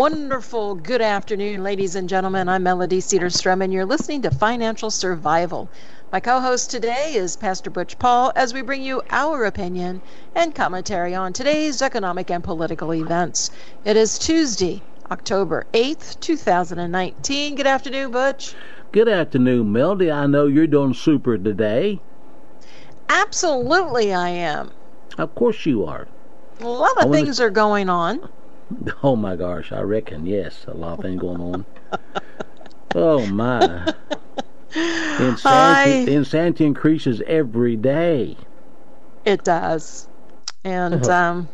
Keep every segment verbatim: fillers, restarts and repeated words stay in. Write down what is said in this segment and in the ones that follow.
wonderful good afternoon, ladies and gentlemen. I'm Melody Cedarstrom, and you're listening to Financial Survival. My co-host today is Pastor Butch Paul, as we bring you our opinion and commentary on today's economic and political events. It is Tuesday, October eighth, two thousand nineteen. Good afternoon, Butch. Good afternoon, Melody. I know you're doing super today. Absolutely I am. Of course you are. A lot of things to... are going on. Oh my gosh, I reckon, yes. A lot of things going on. Oh my. Insanity, I... insanity increases every day. It does. And um,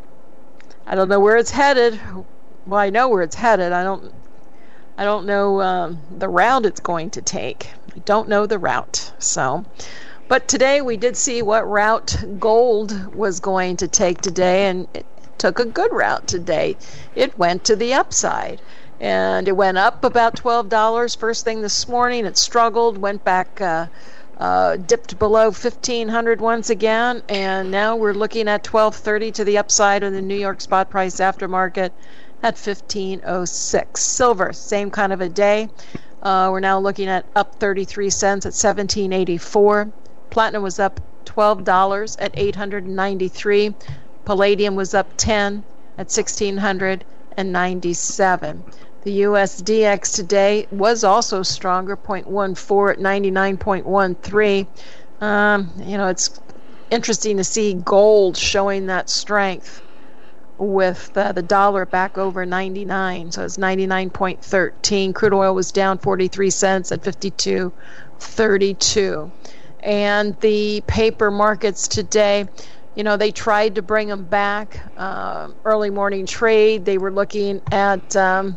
I don't know where it's headed. Well, I know where it's headed. I don't I don't know um, the route it's going to take. I don't know the route. So, but today we did see what route gold was going to take today, and it took a good route today. It went to the upside, and it went up about twelve dollars first thing this morning. It struggled, went back, uh, uh, dipped below fifteen hundred once again, and now we're looking at twelve thirty to the upside of the New York spot price aftermarket at fifteen oh six. Silver, same kind of a day. Uh, we're now looking at up thirty-three cents at seventeen eighty-four. Platinum was up twelve dollars at eight hundred ninety-three. Palladium was up ten at one thousand six hundred ninety-seven. The U S D X today was also stronger, zero point one four at ninety-nine point one three. Um, you know, it's interesting to see gold showing that strength with uh, the dollar back over ninety-nine, so it's ninety-nine point one three. Crude oil was down forty-three cents at fifty-two thirty-two. And the paper markets today, you know, they tried to bring them back. Uh, early morning trade, they were looking at, um,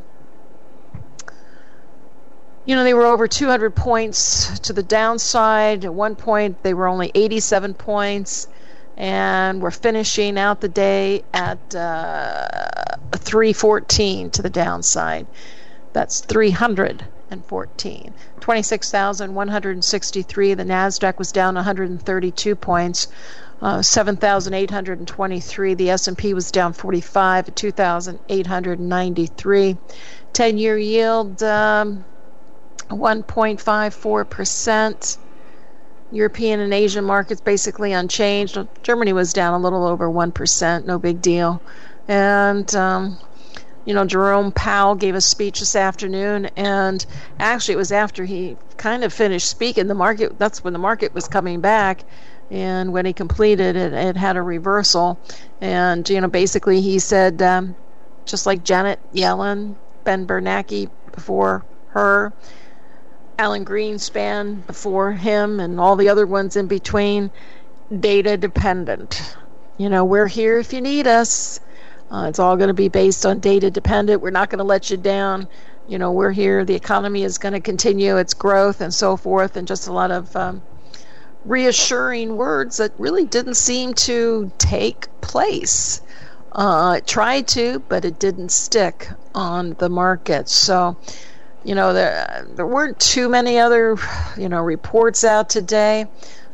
you know, they were over two hundred points to the downside. At one point, they were only eighty-seven points. And we're finishing out the day at uh, three fourteen to the downside. That's three hundred fourteen. twenty-six thousand one hundred sixty-three. The NASDAQ was down one hundred thirty-two points. Uh, seven thousand eight hundred twenty-three. The S and P was down forty-five at two thousand eight hundred ninety-three. ten-year yield, um, one point five four percent. European and Asian markets basically unchanged. Germany was down a little over one percent, no big deal. And, um, you know, Jerome Powell gave a speech this afternoon, and actually it was after he kind of finished speaking. The market, that's when the market was coming back. And when he completed it, it had a reversal. And, you know, basically he said, um, just like Janet Yellen, Ben Bernanke before her, Alan Greenspan before him, and all the other ones in between, data dependent. You know, we're here if you need us. Uh, it's all going to be based on data dependent. We're not going to let you down. You know, we're here. The economy is going to continue its growth and so forth, and just a lot of um, reassuring words that really didn't seem to take place. Uh, it tried to, but it didn't stick on the market. So, you know, there there weren't too many other, you know, reports out today.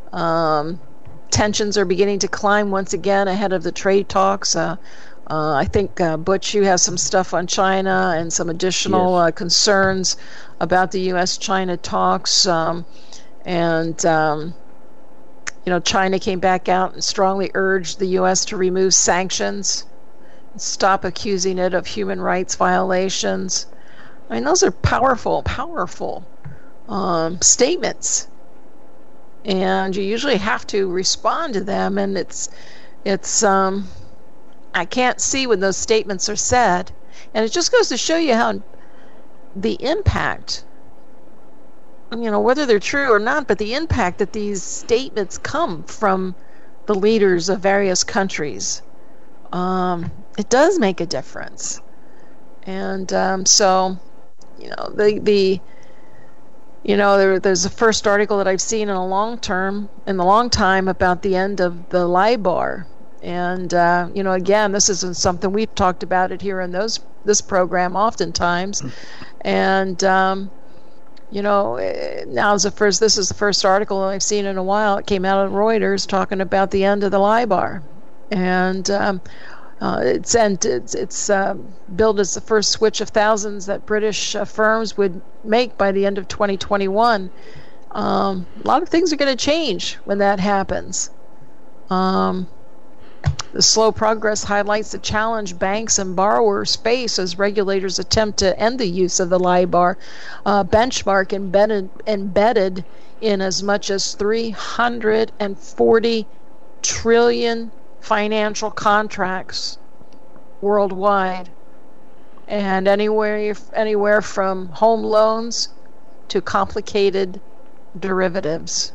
Um, tensions are beginning to climb once again ahead of the trade talks. Uh, uh, I think, uh, Butch, you have some stuff on China and some additional yes. uh, concerns about the U S China talks. Um, and, um, you know, China came back out and strongly urged the U S to remove sanctions, stop accusing it of human rights violations. I mean, those are powerful, powerful um, statements, and you usually have to respond to them. And it's, it's, um, I can't see when those statements are said, and it just goes to show you how the impact, you know, whether they're true or not, but the impact that these statements come from the leaders of various countries. Um, it does make a difference, and um, so. You know, the, the you know, there, there's a first article that I've seen in a long term, in the long time about the end of the LIBOR. And, uh, you know, again, this isn't something we've talked about it here in those this program oftentimes. And, um, you know, now is the first, this is the first article I've seen in a while. It came out of Reuters talking about the end of the LIBOR. And, um, Uh, it's and it's, it's uh, billed as the first switch of thousands that British uh, firms would make by the end of twenty twenty-one. Um, a lot of things are going to change when that happens. Um, the slow progress highlights the challenge banks and borrowers face as regulators attempt to end the use of the LIBOR uh, benchmark embedded, embedded in as much as three hundred forty trillion financial contracts worldwide, and anywhere anywhere from home loans to complicated derivatives.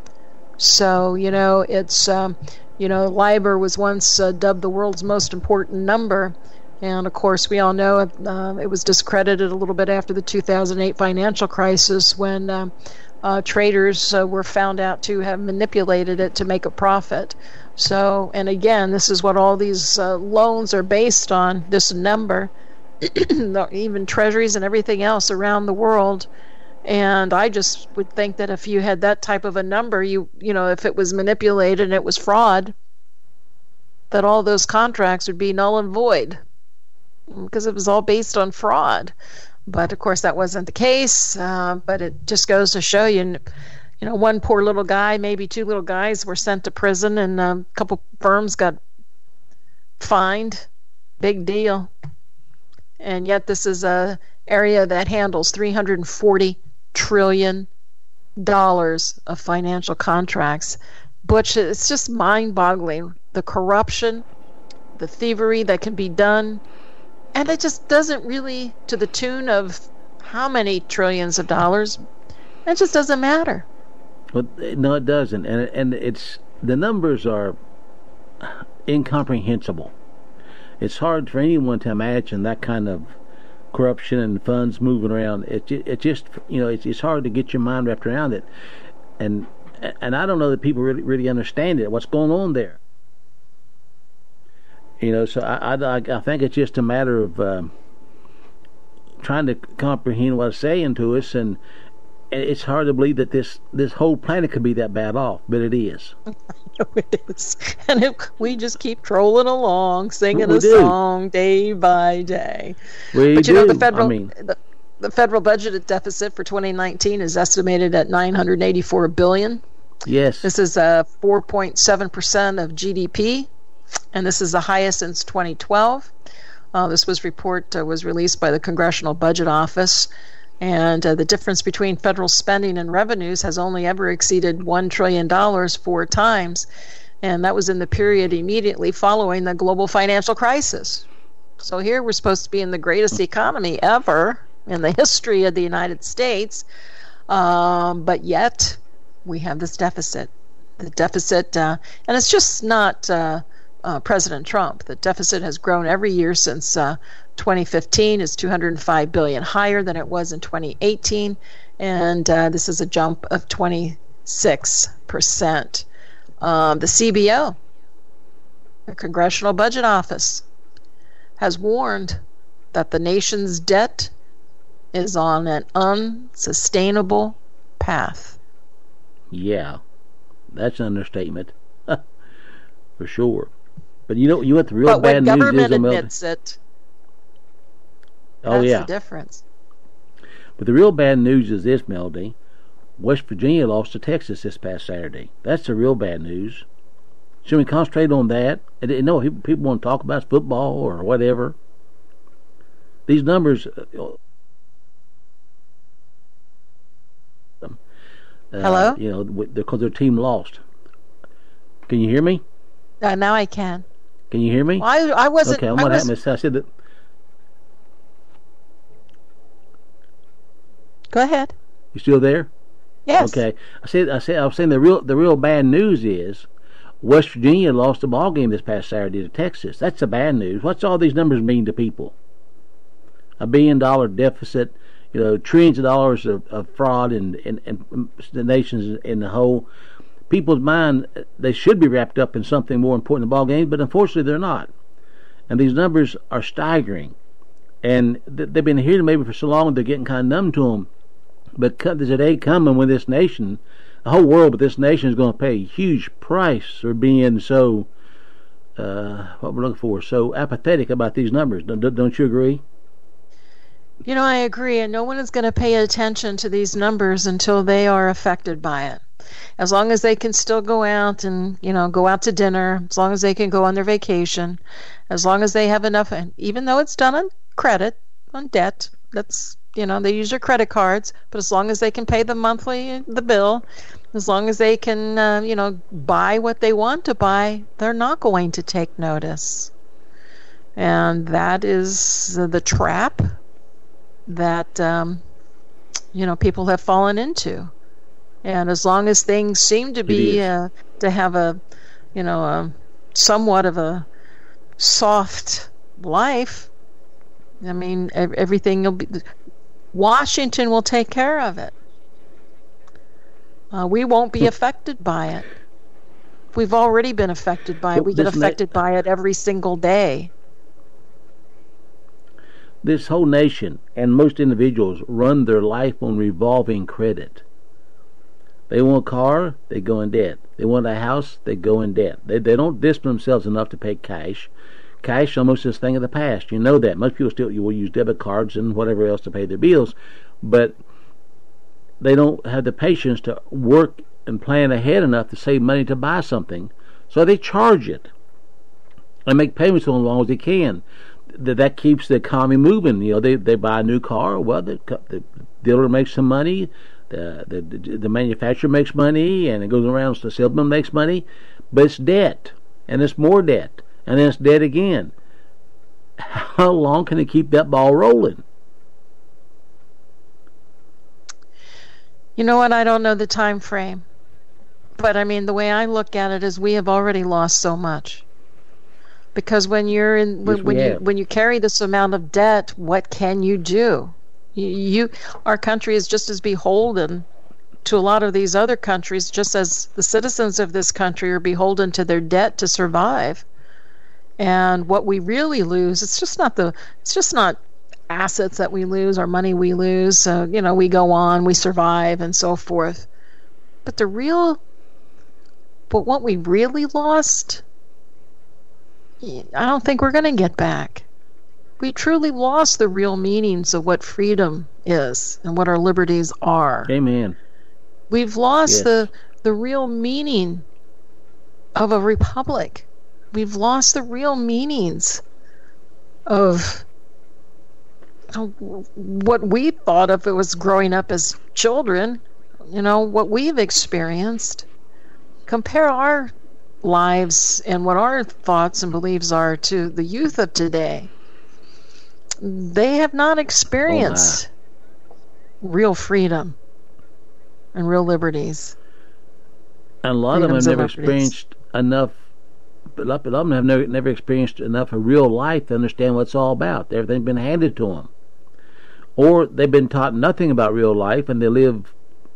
So you know it's um, you know LIBOR was once uh, dubbed the world's most important number, and of course we all know it, uh, it was discredited a little bit after the two thousand eight financial crisis when um, uh, traders uh, were found out to have manipulated it to make a profit. So, and again, this is what all these uh, loans are based on, this number, even treasuries and everything else around the world. And I just would think that if you had that type of a number, you you know, if it was manipulated and it was fraud, that all those contracts would be null and void because it was all based on fraud. But of course, that wasn't the case. Uh, but it just goes to show you. You know, one poor little guy, maybe two little guys were sent to prison, and a couple firms got fined. Big deal. And yet this is a area that handles three hundred forty trillion dollars of financial contracts. Butch, it's just mind-boggling. The corruption, the thievery that can be done, and it just doesn't really, to the tune of how many trillions of dollars, it just doesn't matter. Well, no, it doesn't, and and it's the numbers are incomprehensible. It's hard for anyone to imagine that kind of corruption and funds moving around. It it just you know it's it's hard to get your mind wrapped around it, and and I don't know that people really really understand it. What's going on there? You know, so I I, I think it's just a matter of um, trying to comprehend what it's saying to us, and. It's hard to believe that this, this whole planet could be that bad off, but it is. It is. And it, we just keep trolling along, singing we a do. song day by day. We but you do. know, the federal, I mean, the, the federal budget deficit for twenty nineteen is estimated at nine hundred eighty-four billion dollars. Yes. This is uh, four point seven percent of G D P, and this is the highest since twenty twelve. Uh, this was report uh, was released by the Congressional Budget Office. And uh, the difference between federal spending and revenues has only ever exceeded one trillion dollars four times. And that was in the period immediately following the global financial crisis. So here we're supposed to be in the greatest economy ever in the history of the United States. Um, but yet we have this deficit. The deficit, uh, and it's just not uh, uh, President Trump. The deficit has grown every year since uh, twenty fifteen is two hundred five billion dollars higher than it was in twenty eighteen, and uh, this is a jump of twenty-six percent. Um, the C B O, the Congressional Budget Office, has warned that the nation's debt is on an unsustainable path. Yeah, that's an understatement, for sure. But you know, you know what the real but bad when news government is, admits it, oh that's yeah, the difference. But the real bad news is this, Melody. West Virginia lost to Texas this past Saturday. That's the real bad news. Should we concentrate on that? And you know, people want to talk about football or whatever. These numbers. Uh, Hello? You know, because their team lost. Can you hear me? Uh, now I can. Can you hear me? Well, I, I wasn't. Okay, I what was, happened is I said that. Go ahead. You still there? Yes. Okay. I said. I said. I was saying the real the real bad news is West Virginia lost the ball game this past Saturday to Texas. That's the bad news. What's all these numbers mean to people? A billion dollar deficit. You know, trillions of dollars of, of fraud and, and, and the nations in the whole. People's mind, they should be wrapped up in something more important than ball games, but unfortunately they're not. And these numbers are staggering. And th- they've been here maybe for so long they're getting kind of numb to them. But there's a day coming when this nation, the whole world, but this nation is going to pay a huge price for being so uh, what we're looking for, so apathetic about these numbers. Don't, don't you agree? You know, I agree, and no one is going to pay attention to these numbers until they are affected by it. As long as they can still go out and, you know, go out to dinner, as long as they can go on their vacation, as long as they have enough, and even though it's done on credit, on debt, that's, you know, they use their credit cards, but as long as they can pay the monthly, the bill, as long as they can, uh, you know, buy what they want to buy, they're not going to take notice. And that is the trap that, um, you know, people have fallen into. And as long as things seem to be, uh, to have a, you know, a, somewhat of a soft life, I mean, everything will be, Washington will take care of it. Uh, we won't be affected by it. We've already been affected by it. We get affected by it every single day. This whole nation and most individuals run their life on revolving credit. They want a car, they go in debt. They want a house, they go in debt. They they don't discipline themselves enough to pay cash. Cash almost is a thing of the past. You know that. Most people still will use debit cards and whatever else to pay their bills, but they don't have the patience to work and plan ahead enough to save money to buy something, so they charge it and make payments so long as they can. That that keeps the economy moving. You know, they they buy a new car. Well, the, the dealer makes some money. The, the the manufacturer makes money, and it goes around, so the salesman makes money, but it's debt, and it's more debt, and then it's debt again. How long can they keep that ball rolling? You know what? I don't know the time frame, but I mean, the way I look at it is we have already lost so much. Because when you're in, when, yes, when you have. when you carry this amount of debt, what can you do? You, you, our country is just as beholden to a lot of these other countries, just as the citizens of this country are beholden to their debt to survive. And what we really lose, it's just not the, it's just not assets that we lose or money we lose. So, you know, we go on, we survive, and so forth. But the real, but what we really lost, I don't think we're going to get back. We truly lost the real meanings of what freedom is and what our liberties are. Amen. We've lost yes. the the real meaning of a republic. We've lost the real meanings of, of what we thought of it was growing up as children, you know, what we've experienced. Compare our lives and what our thoughts and beliefs are to the youth of today. They have not experienced oh real freedom and real liberties. And a lot Freedoms of them have never experienced enough, but a lot of them have never, never experienced enough of real life to understand what it's all about. Everything's been handed to them. Or they've been taught nothing about real life, and they live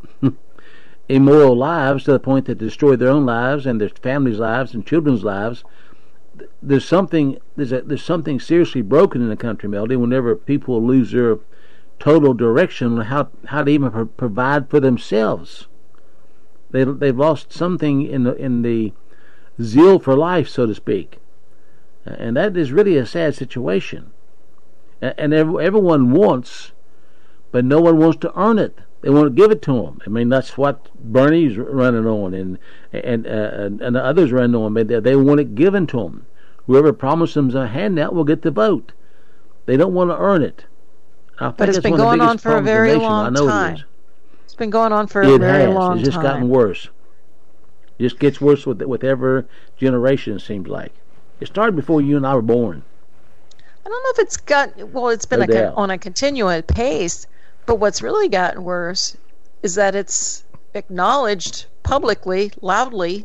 immoral lives to the point that they destroy their own lives and their families' lives and children's lives. There's something there's a, there's something seriously broken in the country, Melody, whenever people lose their total direction on how how to even pro- provide for themselves. They they've lost something in the in the zeal for life, so to speak, and that is really a sad situation. And every, everyone wants, but no one wants to earn it. They want to give it to them. I mean, that's what Bernie's running on, and and uh, and the others running on. But they, they want it given to them. Whoever promises them a handout will get the vote. They don't want to earn it. I think but it's been going on for a very long time. It it's been going on for a it very has. long time. It's just time. gotten worse. It just gets worse with with every generation, it seems like. It started before you and I were born. I don't know if it's got, well, it's been No a con- doubt. on a continual pace, but what's really gotten worse is that it's acknowledged publicly, loudly.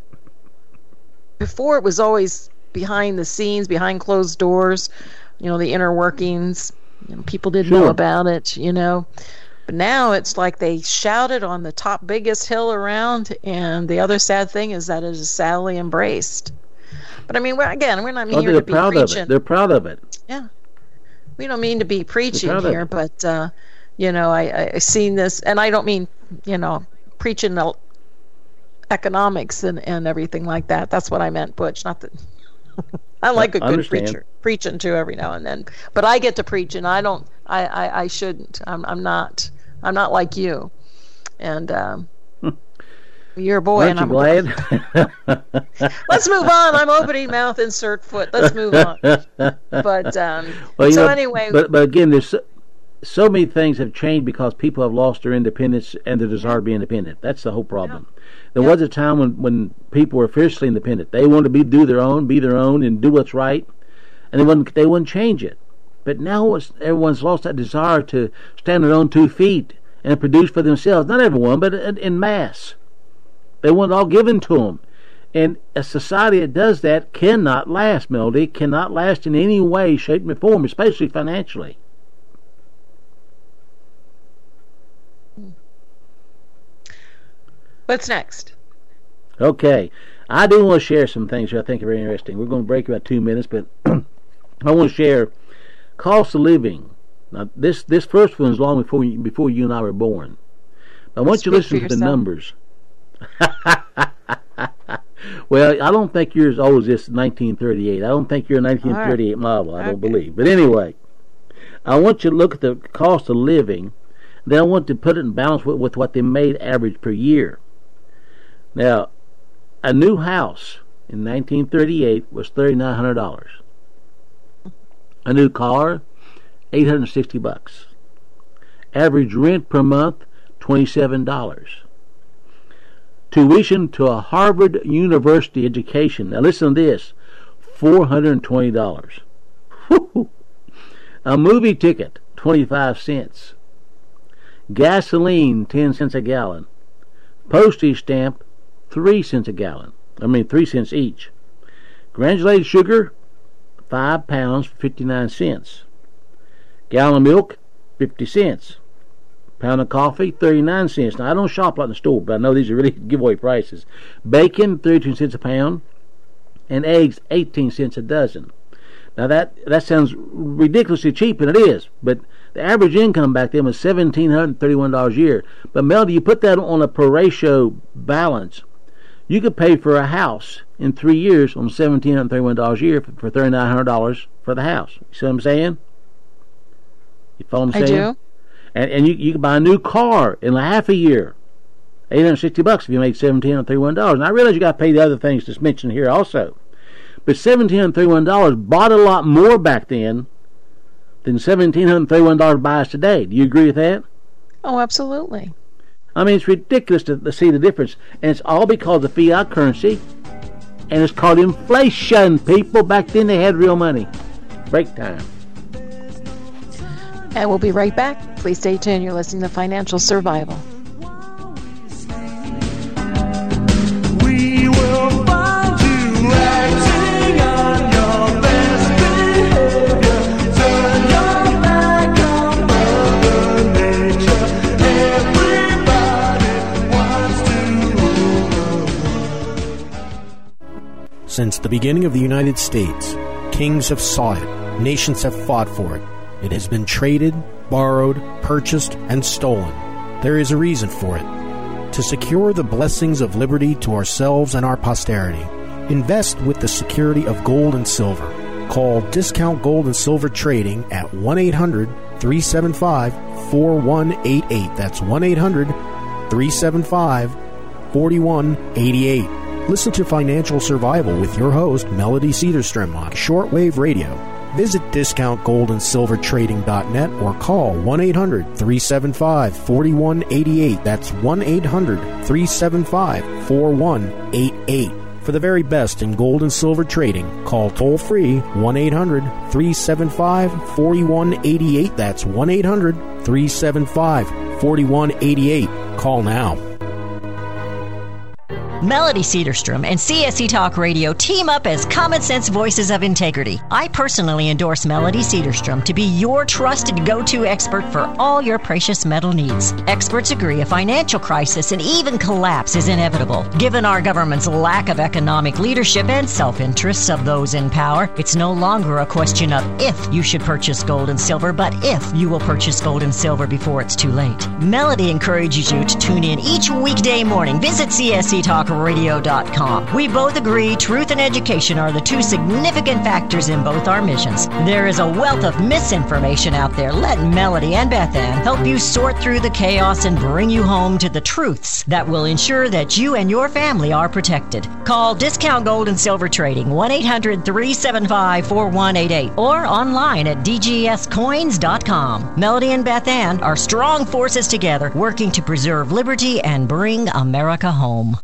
Before it was always behind the scenes, behind closed doors, you know, the inner workings, you know, people didn't Sure. know about it, you know. But now it's like they shouted on the top biggest hill around, and the other sad thing is that it is sadly embraced. But I mean, we're, again, we're not Oh, here they're to be proud preaching. of it. They're proud of it. Yeah. We don't mean to be preaching proud of here, it. but, uh, you know, I, I, I seen this, and I don't mean, you know, preaching the economics and, and everything like that. That's what I meant, Butch. Not that I like a good understand. preacher preaching too every now and then, but I get to preach, and I don't. I, I, I shouldn't. I'm I'm not. I'm not like you, and um, you're a boy, Aren't and you I'm glad? Let's move on. I'm opening mouth, insert foot. Let's move on. But um, well, you so know, anyway, but but again, there's so, so many things have changed because people have lost their independence and their desire to be independent. That's the whole problem. Yeah. There yeah. was a time when, when people were fiercely independent. They wanted to be do their own, be their own, and do what's right, and they wouldn't they wouldn't change it. But now it's, everyone's lost that desire to stand on their own two feet and produce for themselves. Not everyone, but in, in mass. They want it all given to them. And a society that does that cannot last, Melody. Cannot last in any way, shape, or form, especially financially. What's next? Okay. I do want to share some things here I think are very interesting. We're going to break about two minutes, but I want to share cost of living. Now, this, this first one is long before you, before you and I were born. I want Speak you to listen to yourself. the numbers. Well, I don't think you're as old as this nineteen thirty-eight. I don't think you're a nineteen thirty-eight right. model. I okay. don't believe. But anyway, I want you to look at the cost of living. Then I want to put it in balance with, with what they made average per year. Now, a new house in nineteen thirty-eight was thirty-nine hundred dollars. A new car, eight hundred sixty bucks. Average rent per month, twenty-seven dollars. Tuition to a Harvard University education. Now listen to this, four hundred twenty dollars. A movie ticket, twenty-five cents. Gasoline, ten cents a gallon. Postage stamp, three cents a gallon. I mean, three cents each. Granulated sugar, five pounds for fifty-nine cents. Gallon of milk, fifty cents. Pound of coffee, thirty-nine cents. Now, I don't shop like in the store, but I know these are really giveaway prices. Bacon, thirty-two cents a pound. And eggs, eighteen cents a dozen. Now, that, that sounds ridiculously cheap, and it is. But the average income back then was one thousand seven hundred thirty-one dollars a year. But, Melody, you put that on a per ratio balance, you could pay for a house in three years on one thousand seven hundred thirty-one dollars a year for thirty-nine hundred dollars for the house. You see what I'm saying? You follow what I'm saying? I do. And, and you, you can buy a new car in half a year. eight hundred sixty bucks if you make one thousand seven hundred thirty-one dollars. And I realize you got to pay the other things that's mentioned here also. But one thousand seven hundred thirty-one dollars bought a lot more back then than one thousand seven hundred thirty-one dollars buys today. Do you agree with that? Oh, absolutely. I mean, it's ridiculous to, to see the difference. And it's all because of fiat currency. And it's called inflation, people. Back then they had real money. Break time. And we'll be right back. Please stay tuned. You're listening to Financial Survival. We will find you acting on your best behavior. Turn your back on Mother Nature. Everybody wants to. Since the beginning of the United States, kings have sought it, nations have fought for it. It has been traded, borrowed, purchased, and stolen. There is a reason for it. To secure the blessings of liberty to ourselves and our posterity, invest with the security of gold and silver. Call Discount Gold and Silver Trading at one eight hundred three seven five four one eight eight. That's one eight hundred three seven five four one eight eight. Listen to Financial Survival with your host, Melody Cedarstrom, on shortwave radio. Visit discount gold and silver trading dot net or call one eight hundred three seven five four one eight eight. That's one eight hundred three seven five four one eight eight. For the very best in gold and silver trading, call toll-free one eight hundred three seven five four one eight eight. That's one eight hundred three seven five four one eight eight. Call now. Melody Cedarstrom and C S C Talk Radio team up as common sense voices of integrity. I personally endorse Melody Cedarstrom to be your trusted go-to expert for all your precious metal needs. Experts agree a financial crisis and even collapse is inevitable. Given our government's lack of economic leadership and self-interests of those in power, it's no longer a question of if you should purchase gold and silver, but if you will purchase gold and silver before it's too late. Melody encourages you to tune in each weekday morning. Visit C S C Talk radio dot com. We both agree truth and education are the two significant factors in both our missions. There is a wealth of misinformation out there. Let Melody and Beth Ann help you sort through the chaos and bring you home to the truths that will ensure that you and your family are protected. Call Discount Gold and Silver Trading, one eight hundred three seven five four one eight eight, or online at d g s coins dot com. Melody and Beth Ann are strong forces together, working to preserve liberty and bring America home.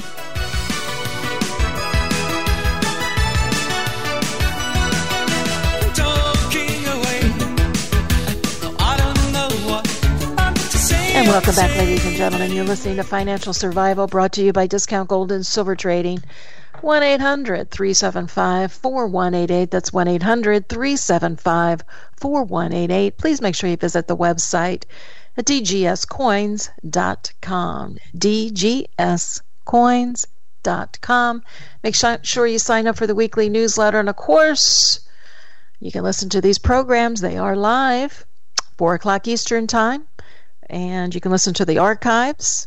And welcome back, ladies and gentlemen. You're listening to Financial Survival, brought to you by Discount Gold and Silver Trading. one eight hundred three seven five four one eight eight. That's one eight hundred three seven five four one eight eight. Please make sure you visit the website at d g s coins dot com. d g s coins dot com. Make sure you sign up for the weekly newsletter. And, of course, you can listen to these programs. They are live, four o'clock Eastern Time. And you can listen to the archives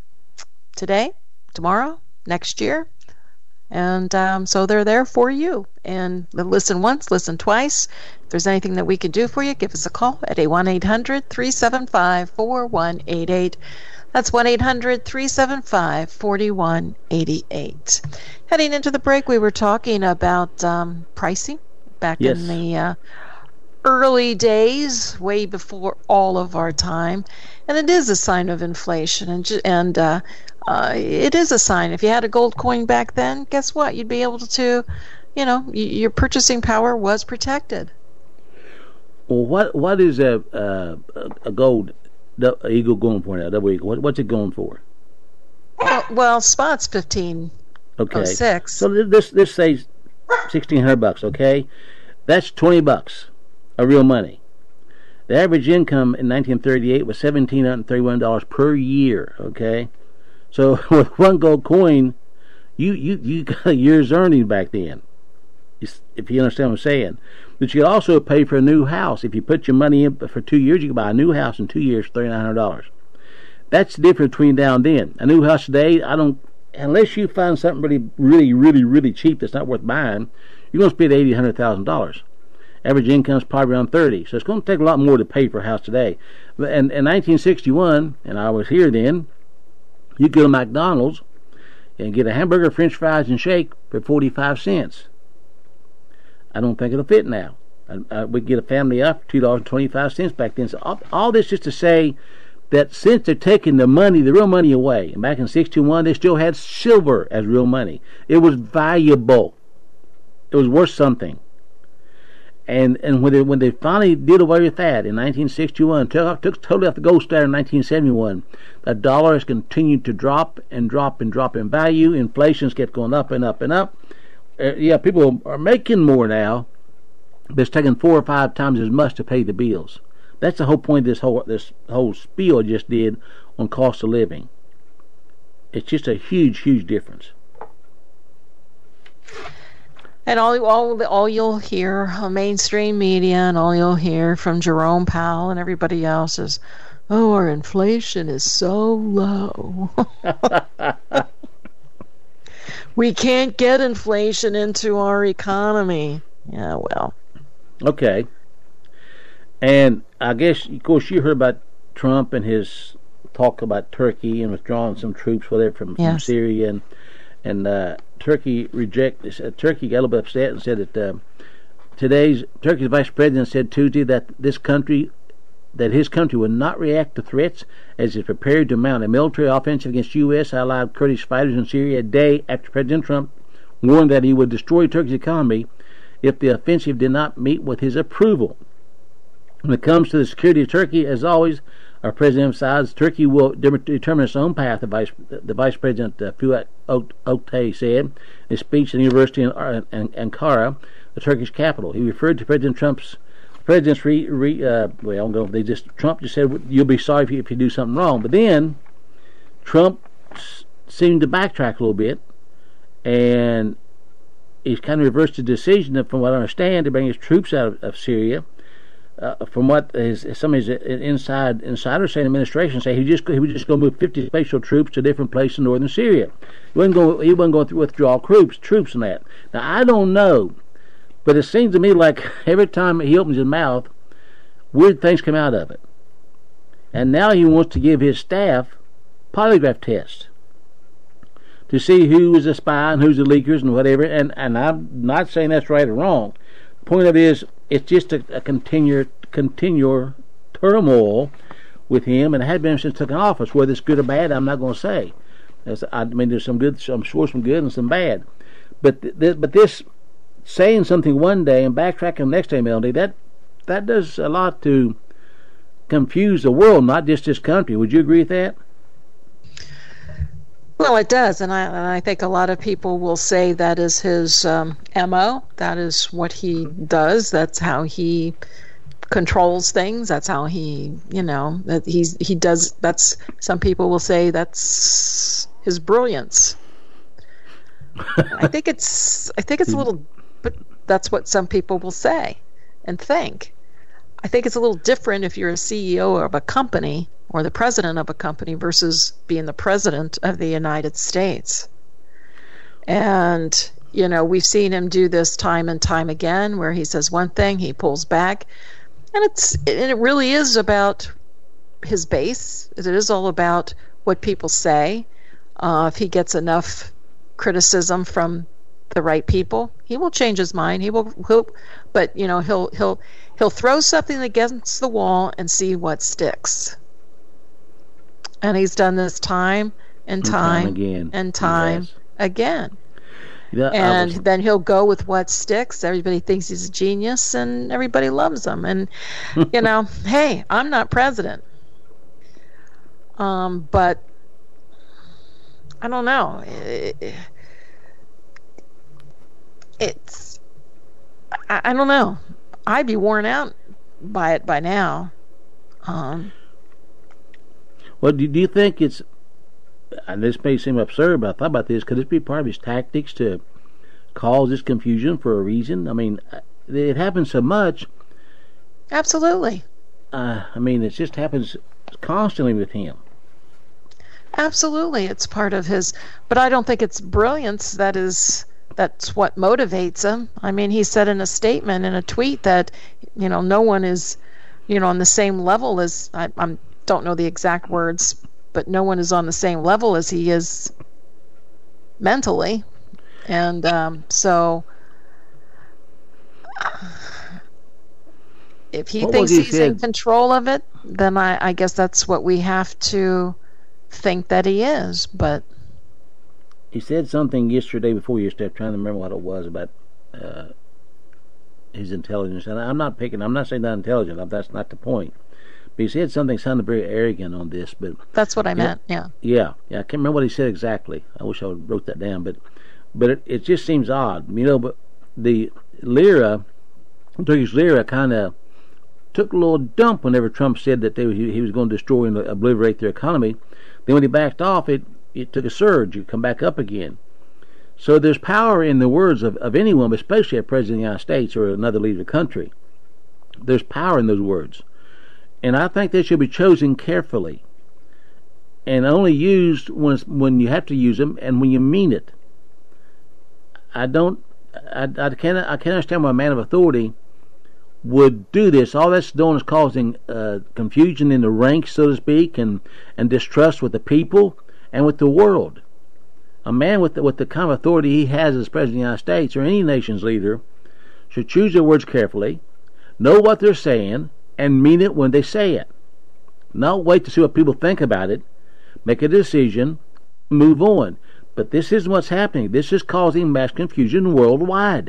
today, tomorrow, next year. And um, so they're there for you. And listen once, listen twice. If there's anything that we can do for you, give us a call at a one eight hundred three seven five four one eight eight. That's one eight hundred three seven five four one eight eight. Heading into the break, we were talking about um, pricing back Yes. in the uh, early days, way before all of our time. And it is a sign of inflation. And, ju- and uh, uh, it is a sign. If you had a gold coin back then, guess what? You'd be able to, you know, y- your purchasing power was protected. Well, what what is a uh, a gold du- eagle going for now? Double eagle. What, what's it going for? Well, well spot's fifteen Okay. oh six. So th- this this says sixteen hundred bucks. Okay, that's twenty bucks of real money. The average income in nineteen thirty-eight was seventeen hundred thirty-one dollars per year. Okay, so with one gold coin, you you you got a year's earning back then. If you understand what I'm saying. But you could also pay for a new house. If you put your money in for two years, you can buy a new house in two years for thirty-nine hundred dollars. That's the difference between now and then. A new house today, I don't, unless you find something really, really, really, really cheap that's not worth buying, you're going to spend eighty thousand dollars, one hundred thousand dollars. Average income is probably around thirty. So it's going to take a lot more to pay for a house today. But in, in nineteen sixty-one, and I was here then, you go to McDonald's and get a hamburger, french fries, and shake for forty-five cents. I don't think it'll fit now. I, I, we get a family up for two dollars and twenty-five cents back then. So all, all this just to say that since they're taking the money, the real money away, and back in sixty-one they still had silver as real money. It was valuable. It was worth something. And and when they when they finally did away with that in nineteen sixty-one, took took totally off the gold standard in nineteen seventy-one, the dollar has continued to drop and drop and drop in value. Inflation's kept going up and up and up. Uh, yeah, people are making more now, but it's taking four or five times as much to pay the bills. That's the whole point of this whole this whole spiel I just did on cost of living. It's just a huge, huge difference. And all all all you'll hear on mainstream media, and all you'll hear from Jerome Powell and everybody else is, "Oh, our inflation is so low. We can't get inflation into our economy." Yeah, well. Okay. And I guess, of course, you heard about Trump and his talk about Turkey and withdrawing some troops, whatever, from, Yes. from Syria, and and uh, Turkey reject. Uh, Turkey got a little bit upset and said that uh, today's Turkey's vice president said Tuesday that this country, that his country would not react to threats as it's prepared to mount a military offensive against U S allied Kurdish fighters in Syria a day after President Trump warned that he would destroy Turkey's economy if the offensive did not meet with his approval. When it comes to the security of Turkey, as always, our president emphasized Turkey will de- determine its own path, the vice, the vice president uh, Fuat Oktay said in a speech at the university in, uh, in Ankara, the Turkish capital. He referred to President Trump's president's re, re uh, well, no, they just Trump just said you'll be sorry if you, if you do something wrong. But then Trump s- seemed to backtrack a little bit, and he's kind of reversed the decision, from what I understand, to bring his troops out of, of Syria. uh, from what his, some of his inside insiders say in the administration say, he just he was just going to move fifty special troops to different places in northern Syria. He wasn't going he wasn't going to withdraw troops troops in that. Now I don't know, but it seems to me like every time he opens his mouth, weird things come out of it. And now he wants to give his staff polygraph tests to see who is a spy and who's the leakers and whatever. And, and I'm not saying that's right or wrong. The point of it is, it's just a, a continual, continual turmoil with him, and it had been since he took office. Whether it's good or bad, I'm not going to say. There's, I mean, there's some good, I'm sure some good and some bad. But th- th- but this saying something one day and backtracking the next day, Melody, that that does a lot to confuse the world, not just this country. Would you agree with that? Well, it does, and I, and I think a lot of people will say that is his um, M O. That is what he does. That's how he controls things. That's how he, you know, that he's he does. That's some people will say that's his brilliance. I think it's I think it's a little, but that's what some people will say and think. I think it's a little different if you're a C E O of a company or the president of a company versus being the president of the United States. And, you know, we've seen him do this time and time again, where he says one thing, he pulls back. And it's and it really is about his base. It is all about what people say. Uh, if he gets enough criticism from the right people, he will change his mind. He will, he'll, but you know, he'll he'll he'll throw something against the wall and see what sticks. And he's done this time and time, and time again. and time Yes. again. Yeah, I And was- then he'll go with what sticks. Everybody thinks he's a genius, and everybody loves him. And you know, hey, I'm not president, um, but I don't know. It, it's I, I don't know. I'd be worn out by it by now. Um, Well, do, do you think it's, and this may seem absurd, but I thought about this, could this be part of his tactics to cause this confusion for a reason? I mean, it happens so much. absolutely. Uh, I mean, it just happens constantly with him. Absolutely, it's part of his, but I don't think it's brilliance that is that's what motivates him. I mean, he said in a statement, in a tweet, that you know no one is, you know, on the same level as I I'm, don't know the exact words, but no one is on the same level as he is mentally, and um, so if he What thinks was he he's in said? control of it, then I, I guess that's what we have to think that he is. But He said something yesterday before yesterday, I'm trying to remember what it was, about uh, his intelligence. And I'm not picking, I'm not saying not intelligent, that's not the point. But he said something sounded very arrogant on this, but that's what I meant. Yeah. yeah, yeah, I can't remember what he said exactly. I wish I would wrote that down, but but it, it just seems odd, you know. But the lira, Turkish lira, kind of took a little dump whenever Trump said that they, he, he was going to destroy and obliterate their economy. Then when he backed off, it it took a surge. You come back up again. So there's power in the words of, of anyone, but especially a president of the United States or another leader of the country. There's power in those words. And I think they should be chosen carefully and only used when it's, when you have to use them and when you mean it. I don't, I, I can't, I can't understand why a man of authority would do this. All that's doing is causing uh, confusion in the ranks, so to speak, and, and distrust with the people and with the world. A man with the, with the kind of authority he has as President of the United States or any nation's leader should choose their words carefully, know what they're saying, and mean it when they say it. Not wait to see what people think about it, make a decision, move on. But this isn't what's happening. This is causing mass confusion worldwide.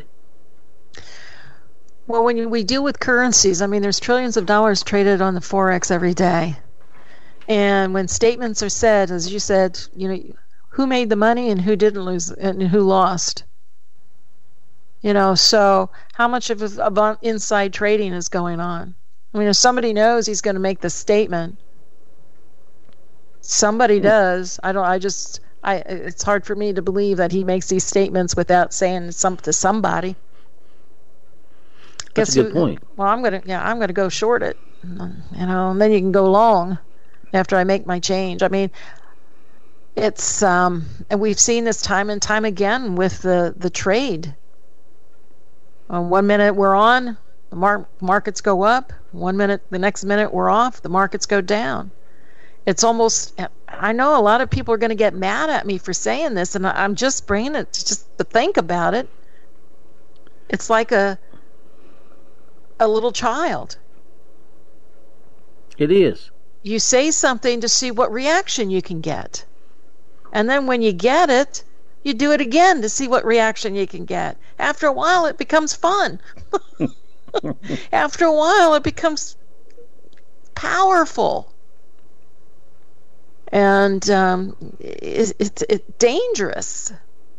Well, when you, we deal with currencies, I mean, there's trillions of dollars traded on the Forex every day. And when statements are said, as you said, you know, who made the money and who didn't lose and who lost? You know, so how much of, of inside trading is going on? I mean, if somebody knows he's going to make this statement, somebody does. I don't. I just. I. It's hard for me to believe that he makes these statements without saying some to somebody. guess a good who, point. Well, I'm gonna yeah, I'm gonna go short it, you know, and then you can go long after I make my change. I mean, it's um, and we've seen this time and time again with the the trade. Uh, one minute we're on, the mar- markets go up. One minute, the next minute we're off, the markets go down. It's almost, I know a lot of people are going to get mad at me for saying this, and I'm just bringing it to just to think about it. It's like a a little child. It is. You say something to see what reaction you can get. And then when you get it, you do it again to see what reaction you can get. After a while, it becomes fun. After a while, it becomes powerful. And um, it's it, it, dangerous.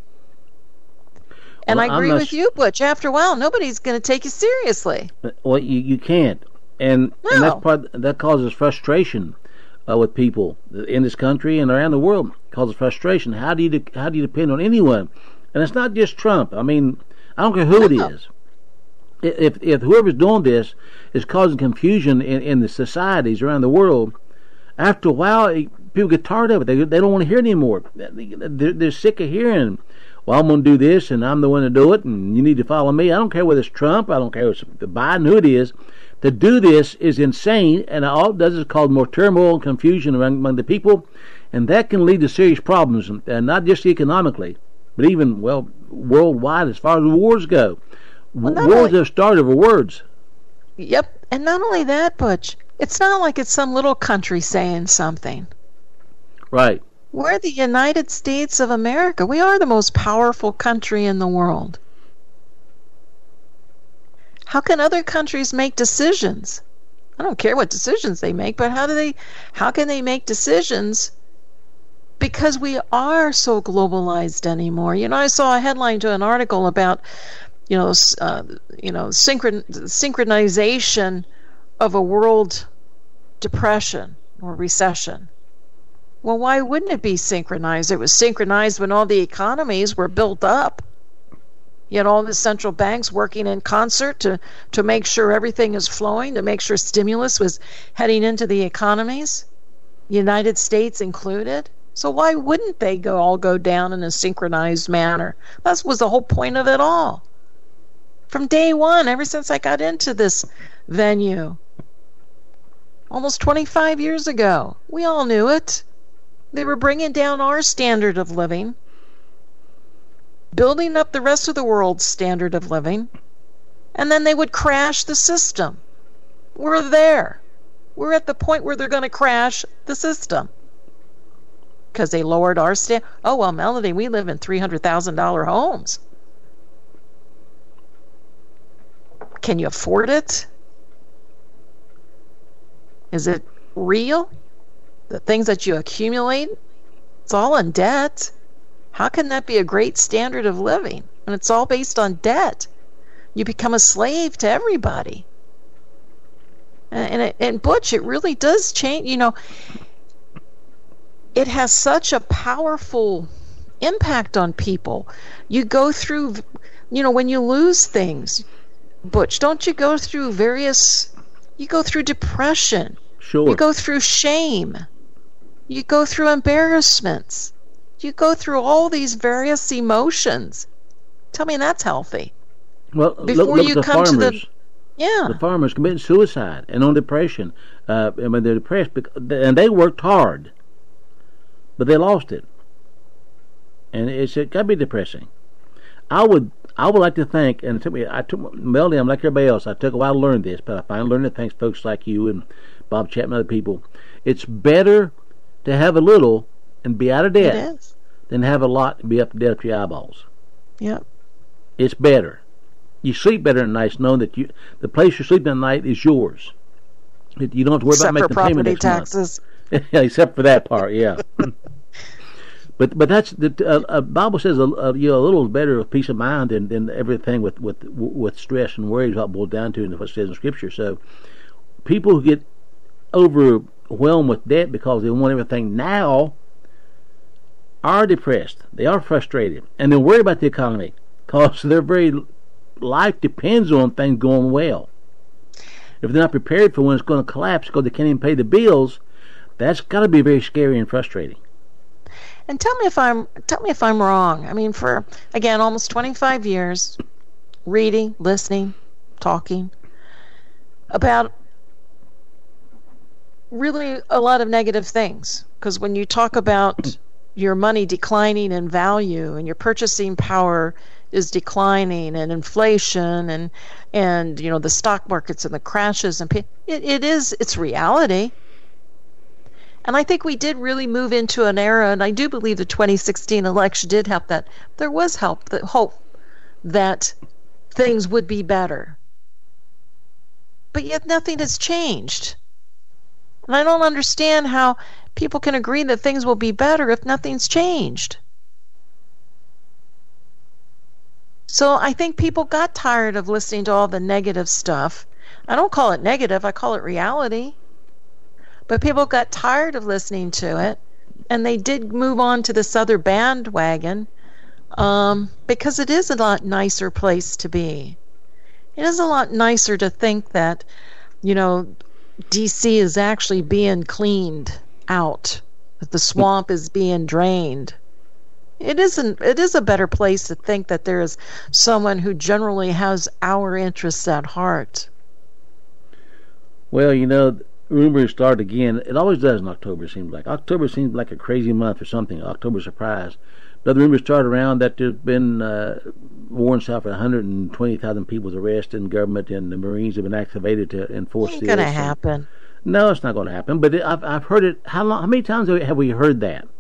And Well, I I'm agree not with sh- you, Butch. After a while, nobody's going to take you seriously. Well, you, you can't, and and No. that's part that causes frustration uh, with people in this country and around the world. Causes frustration. How do you de- how do you depend on anyone? And it's not just Trump. I mean, I don't care who it No. is. I- If if whoever's doing this is causing confusion in, in the societies around the world, after a while, it, people get tired of it. They they don't want to hear it anymore. They're, they're sick of hearing, well, I'm going to do this, and I'm the one to do it, and you need to follow me. I don't care whether it's Trump. I don't care if it's Biden, who it is. To do this is insane, and all it does is cause more turmoil and confusion among, among the people, and that can lead to serious problems, and not just economically, but even, well, worldwide as far as wars go. Well, not Wars only- have started over words. Yep. And not only that, Butch, it's not like it's some little country saying something. Right. We're the United States of America. We are the most powerful country in the world. How can other countries make decisions? I don't care what decisions they make, but how do they how can they make decisions? Because we are so globalized anymore. You know, I saw a headline to an article about, you know, s- uh, you know, synchron synchronization of a world depression or recession. Well, why wouldn't it be synchronized? It was synchronized when all the economies were built up. You had all the central banks working in concert to, to make sure everything is flowing, to make sure stimulus was heading into the economies, United States included. So why wouldn't they go all go down in a synchronized manner? That was the whole point of it all. From day one, ever since I got into this venue, almost twenty-five years ago, we all knew it. They were bringing down our standard of living, building up the rest of the world's standard of living, and then they would crash the system. We're there. We're at the point where they're going to crash the system because they lowered our stand. Oh, well, Melody, we live in three hundred thousand dollars homes. Can you afford it? Is it real? The things that you accumulate, it's all in debt. How can that be a great standard of living when it's all based on debt? You become a slave to everybody. And, and, it, and Butch, it really does change. You know, it has such a powerful impact on people. You go through, you know, when you lose things, Butch, don't you go through various, you go through depression. Sure. You go through shame. You go through embarrassments. You go through all these various emotions. Tell me that's healthy. Well, Before look, look you at the come to farmers. the yeah. The farmers committing suicide and on depression. Uh, I mean, they're depressed, because, and they worked hard, but they lost it, and it's it got to be depressing. I would, I would like to think, and it took me, I took Melody. I'm like everybody else. I took a while to learn this, but I finally learned it thanks to folks like you and Bob Chapman and other people. It's better to have a little and be out of It debt is. than have a lot and be up to debt up to your eyeballs. Yep. It's better. You sleep better at night knowing that you the place you're sleeping at night is yours. It- You don't have to worry Except about for making the payment property next taxes. month. Yeah, except for that part, yeah. but but that's the uh, uh, Bible says a, a, you know, a little is better with peace of mind than, than everything with, with with stress and worry is what it boils down to, and what it says in Scripture. So people who get overwhelmed with debt because they want everything now are depressed. They are frustrated, and they worry about the economy because they're very life depends on things going well. If they're not prepared for when it's going to collapse because they can't even pay the bills, that's got to be very scary and frustrating. And tell me if I'm tell me if I'm wrong. I mean, for again, almost twenty-five years, reading, listening, talking about really a lot of negative things. Because when you talk about your money declining in value and your purchasing power is declining and inflation and and you know the stock markets and the crashes and it, it is it's reality. And I think we did really move into an era, and I do believe the twenty sixteen election did help that. There was help, that hope that things would be better. But yet nothing has changed. And I don't understand how people can agree that things will be better if nothing's changed. So I think people got tired of listening to all the negative stuff. I don't call it negative, I call it reality. But people got tired of listening to it, and they did move on to this other bandwagon um, because it is a lot nicer place to be. It is a lot nicer to think that, you know, D C is actually being cleaned out, that the swamp is being drained. It isn't. It is a better place to think that there is someone who generally has our interests at heart. Well, you know, rumors start again. It always does in October, it seems like. October seems like a crazy month or something. October surprise. But the rumors start around that there's been uh, Warren South one hundred twenty thousand people arrested in government, and the Marines have been activated to enforce Ain't this. gonna happen. No, it's not going to happen. But it, I've I've heard it. How long? How many times have we heard that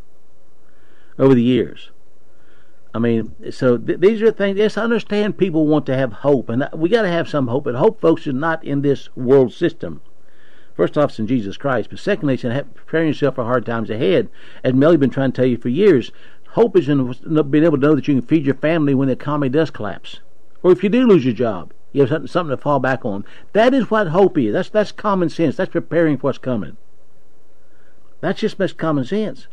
over the years? I mean, so th- these are things. Yes, I understand people want to have hope, and we got to have some hope. But hope, folks, is not in this world system. First off, it's in Jesus Christ. But secondly, it's in preparing yourself for hard times ahead. As Melly's been trying to tell you for years, hope is in being able to know that you can feed your family when the economy does collapse. Or if you do lose your job, you have something, something to fall back on. That is what hope is. That's that's common sense. That's preparing for what's coming. That's just makes common sense.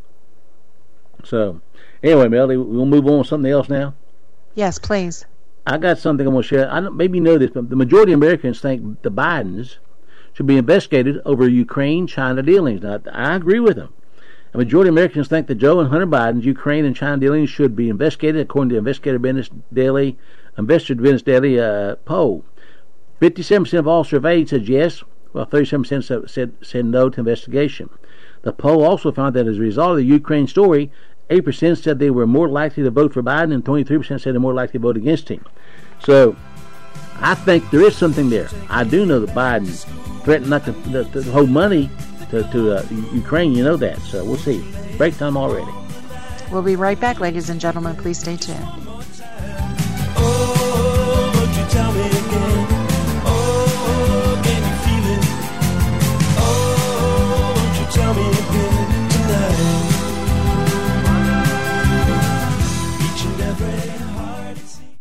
So, anyway, Melly, we'll move on to something else now. Yes, please. I got something I'm going to share. I don't, maybe you know this, but the majority of Americans think the Bidens should be investigated over Ukraine-China dealings. Now, I agree with them. A majority of Americans think that Joe and Hunter Biden's Ukraine and China dealings should be investigated, according to Investigator Business Daily, Investor Business Daily uh, poll. fifty-seven percent of all surveyed said yes, while thirty-seven percent said, said, said no to investigation. The poll also found that as a result of the Ukraine story, eight percent said they were more likely to vote for Biden, and twenty-three percent said they're more likely to vote against him. So, I think there is something there. I do know that Biden threatened not to, to, to hold money to, to uh, Ukraine. You know that. So, we'll see. Break time already. We'll be right back, ladies and gentlemen. Please stay tuned. Oh, won't you tell me again? Oh, can you feel it? Oh, won't you tell me again tonight? Each and every heart it seems.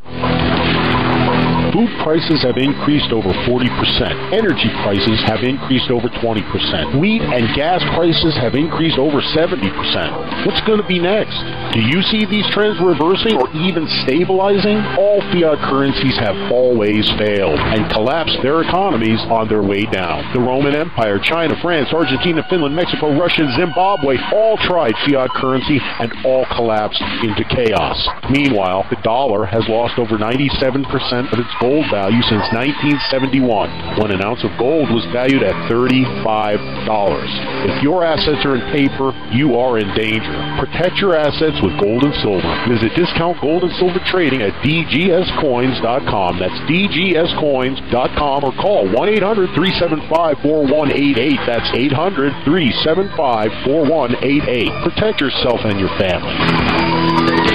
Food prices have increased over forty percent. Energy prices have increased over twenty percent. Wheat and gas prices have increased over seventy percent. What's going to be next? Do you see these trends reversing or even stabilizing? All fiat currencies have always failed and collapsed their economies on their way down. The Roman Empire, China, France, Argentina, Finland, Mexico, Russia, and Zimbabwe all tried fiat currency and all collapsed into chaos. Meanwhile, the dollar has lost over ninety-seven percent of its gold value since nineteen seventy-one, when an ounce of gold was valued at thirty-five dollars. If your assets are in paper, you are in danger. Protect your assets with gold and silver. Visit Discount Gold and Silver Trading at D G S coins dot com. That's D G S coins dot com, or call one eight hundred, three seven five, four one eight eight. That's eight hundred, three seven five, four one eight eight. Protect yourself and your family.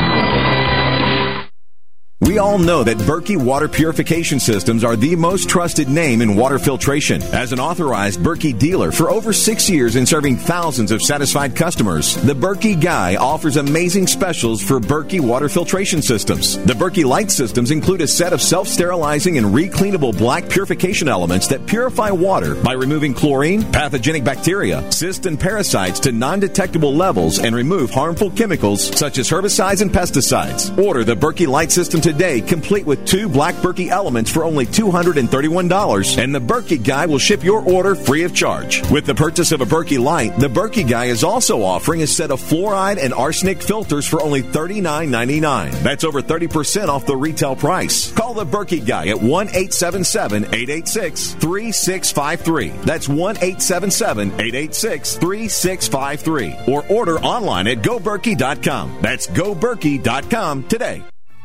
We all know that Berkey Water Purification Systems are the most trusted name in water filtration. As an authorized Berkey dealer for over six years and serving thousands of satisfied customers, the Berkey Guy offers amazing specials for Berkey Water Filtration Systems. The Berkey Light Systems include a set of self-sterilizing and recleanable black purification elements that purify water by removing chlorine, pathogenic bacteria, cysts, and parasites to non-detectable levels and remove harmful chemicals such as herbicides and pesticides. Order the Berkey Light System today day, complete with two Black Berkey elements for only two hundred thirty-one dollars, and the Berkey Guy will ship your order free of charge. With the purchase of a Berkey Light, the Berkey Guy is also offering a set of fluoride and arsenic filters for only thirty-nine ninety-nine. That's over thirty percent off the retail price. Call the Berkey Guy at one eight seven seven, eight eight six, three six five three. That's one eight seven seven, eight eight six, three six five three. Or order online at go berkey dot com. That's go berkey dot com today.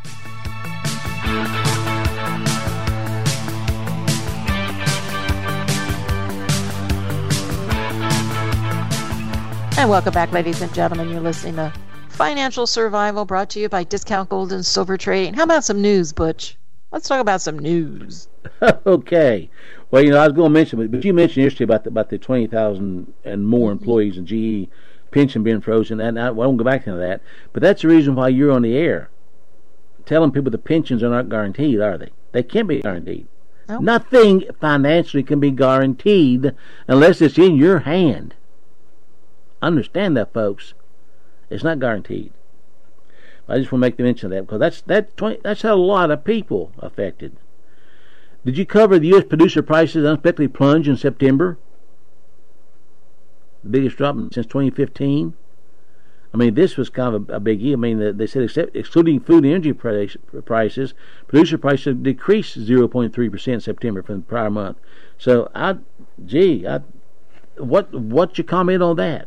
And welcome back, ladies and gentlemen. You're listening to Financial Survival, brought to you by Discount Gold and Silver Trading. How about some news, Butch? Let's talk about some news. Okay. Well, you know, I was going to mention, but you mentioned yesterday about the, about the twenty thousand and more employees in G E pension being frozen, and I, well, I won't go back into that. But that's the reason why you're on the air, telling people the pensions are not guaranteed, are they? They can't be guaranteed. Nope. Nothing financially can be guaranteed unless it's in your hand. Understand that, folks. It's not guaranteed. I just want to make the mention of that because that's that twenty, that's a lot of people affected. Did you cover the U S producer prices unexpectedly plunged in September? The biggest drop since twenty fifteen. I mean, this was kind of a, a big deal. I mean, they said except, excluding food and energy price, prices, producer prices decreased zero point three percent in September from the prior month. So, I, gee, I, what what's your comment on that?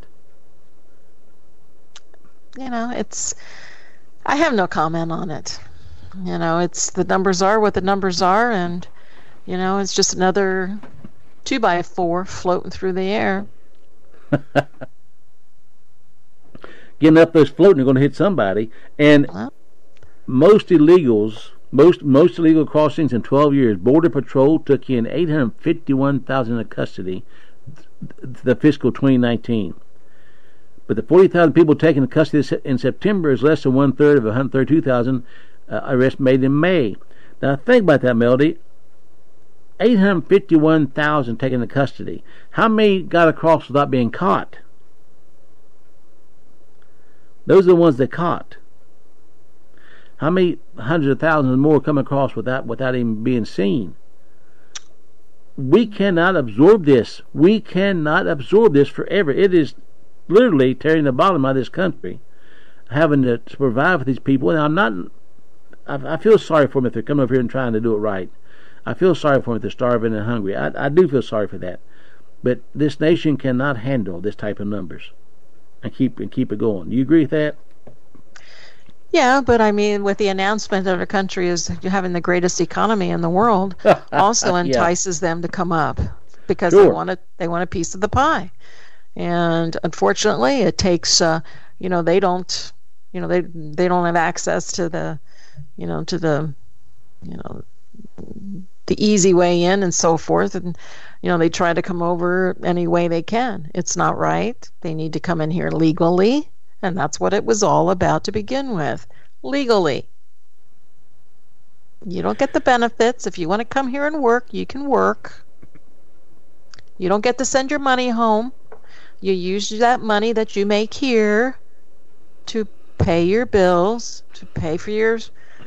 You know, it's, I have no comment on it. You know, it's, the numbers are what the numbers are, and, you know, it's just another two by four floating through the air. Getting up those floating are going to hit somebody. And Well, most illegals, most most illegal crossings in twelve years, Border Patrol took in eight hundred fifty-one thousand into custody the fiscal twenty nineteen. But the forty thousand people taken into custody in September is less than one-third of one hundred thirty-two thousand uh, arrests made in May. Now, think about that, Melody. eight hundred fifty-one thousand taken into custody. How many got across without being caught? Those are the ones they caught. How many hundreds of thousands more come across without without even being seen? We cannot absorb this. We cannot absorb this forever. It is literally tearing the bottom out of this country, having to, to provide for these people. And I'm not. I, I feel sorry for them if they're coming over here and trying to do it right. I feel sorry for them if they're starving and hungry. I, I do feel sorry for that. But this nation cannot handle this type of numbers and keep and keep it going. Do you agree with that? yeah, but I mean, with the announcement that our country is having the greatest economy in the world, also Yeah. entices them to come up because Sure. they want a, they want a piece of the pie. And unfortunately, it takes, uh, you know, they don't, you know, they they don't have access to the, you know, to the, you know, the easy way in and so forth. And, you know, they try to come over any way they can. It's not right. They need to come in here legally. And that's what it was all about to begin with. Legally. You don't get the benefits. If you want to come here and work, you can work. You don't get to send your money home. You use that money that you make here to pay your bills, to pay for your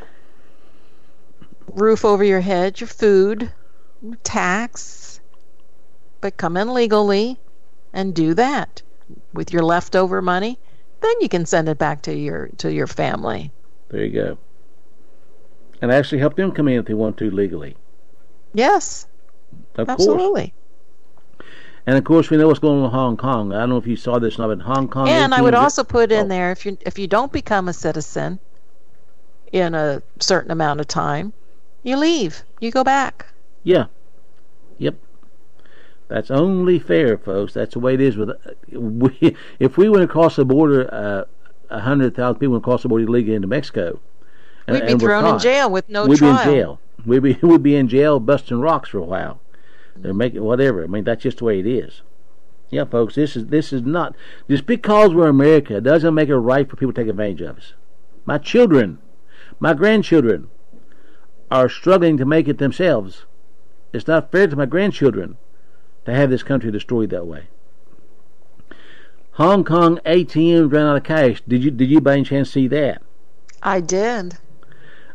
roof over your head, your food, tax. But come in legally and do that with your leftover money. Then you can send it back to your to your family. There you go. And actually help them come in if they want to legally. Yes, Of course. absolutely. And of course, we know what's going on in Hong Kong. I don't know if you saw this, not in Hong Kong. And I would eighteen also put in oh. there, if you if you don't become a citizen in a certain amount of time, you leave. You go back. Yeah. Yep. That's only fair, folks. That's the way it is. With we, if we went across the border, a uh, hundred thousand people went across the border illegally into Mexico, and, We'd be and were thrown in caught, jail with no we'd trial. be in jail. We'd be we'd be in jail, busting rocks for a while. They're making whatever. I mean, that's just the way it is. Yeah, folks. This is this is not just because we're America doesn't make it right for people to take advantage of us. My children, my grandchildren, are struggling to make it themselves. It's not fair to my grandchildren to have this country destroyed that way. Hong Kong A T Ms ran out of cash. Did you did you by any chance see that? I did.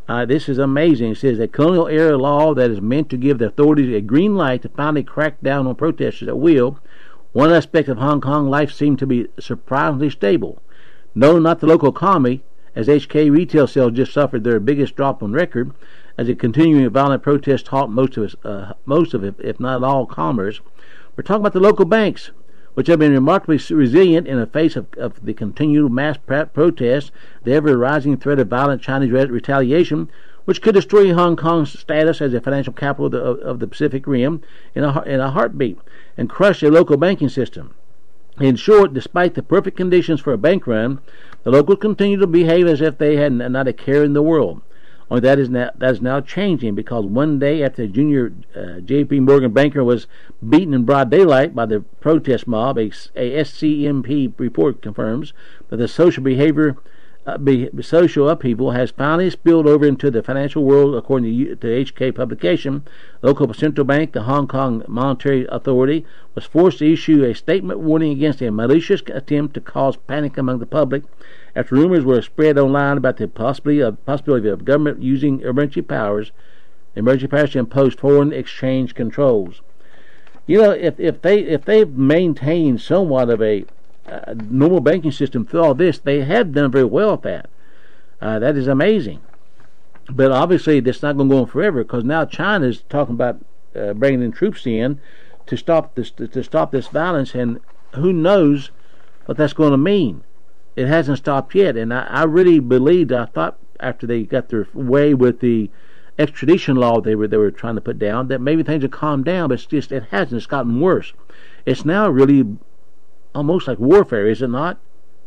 Uh, this is amazing. It says a colonial era law that is meant to give the authorities a green light to finally crack down on protesters at will. One aspect of Hong Kong life seemed to be surprisingly stable. No, not the local economy, as H K retail sales just suffered their biggest drop on record, as a continuing violent protest halt most of us, uh, most of it, if not all, commerce. We're talking about the local banks, which have been remarkably resilient in the face of, of the continued mass protests, the ever-rising threat of violent Chinese retaliation, which could destroy Hong Kong's status as a financial capital of the, of the Pacific Rim in a, in a heartbeat, and crush a local banking system. In short, despite the perfect conditions for a bank run, the locals continue to behave as if they had not a care in the world. Only that is now, that is now changing, because one day after a junior uh, J P Morgan banker was beaten in broad daylight by the protest mob, a, a S C M P report confirms that the social behavior, uh, be, social upheaval has finally spilled over into the financial world, according to, to H K publication. Local central bank, the Hong Kong Monetary Authority, was forced to issue a statement warning against a malicious attempt to cause panic among the public, after rumors were spread online about the possibility of, possibility of government using emergency powers, emergency powers to impose foreign exchange controls. You know, if if they if they maintain somewhat of a uh, normal banking system through all this, they have done very well at that. Uh, that is amazing. But obviously, that's not going to go on forever, because now China is talking about uh, bringing in troops in to stop this to, to stop this violence, and who knows what that's going to mean. It hasn't stopped yet, and I, I really believed, I thought after they got their way with the extradition law they were they were trying to put down, that maybe things would calm down, but it's just, it hasn't. It's gotten worse. It's now really almost like warfare, is it not?